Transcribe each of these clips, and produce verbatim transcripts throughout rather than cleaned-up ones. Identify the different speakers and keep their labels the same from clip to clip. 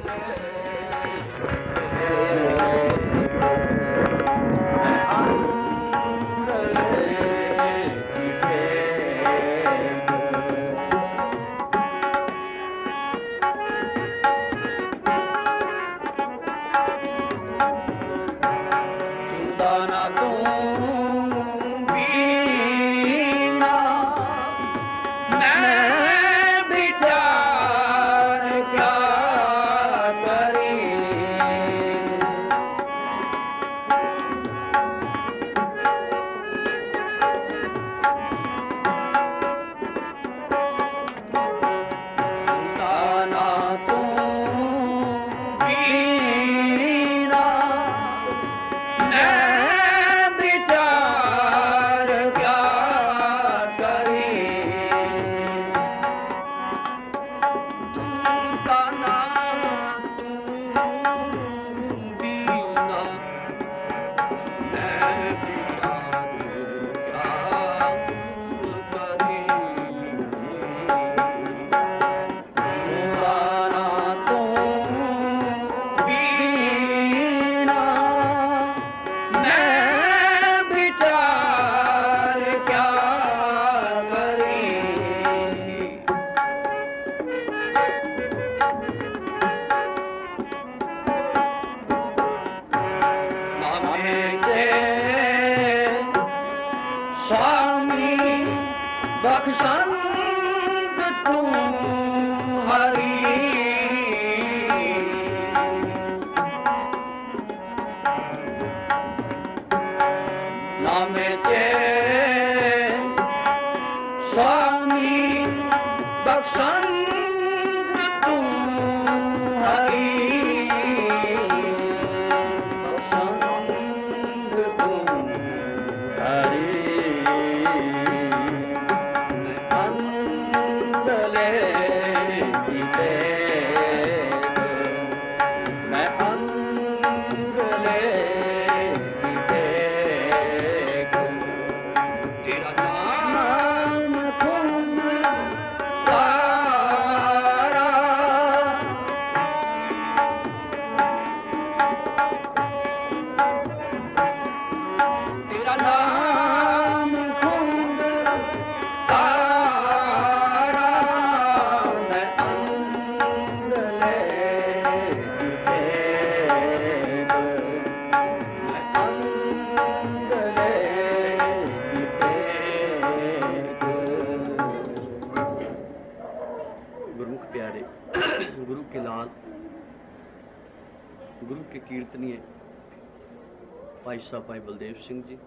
Speaker 1: भाई साहब भाई बलदेव सिंह जी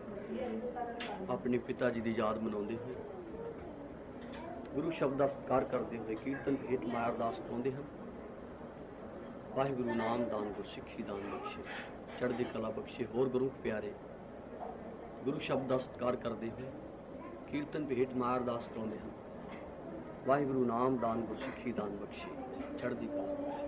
Speaker 1: अपने पिता जी की याद मनाते हुए गुरु शब्द का सत्कार करते हुए कीर्तन हेठ माया अरदास पाते हैं। वाहिगुरु नाम दान गुरसिੱਖੀ दान बख्शे चढ़दी कला बख्शे। होर गुरु प्यारे गुरु शब्द का सत्कार करते हुए कीर्तन हेठ माया अरदास पाते हैं। वाहिगुरु नाम दान गुरसिੱਖੀ दान बख्शे चढ़दी कला।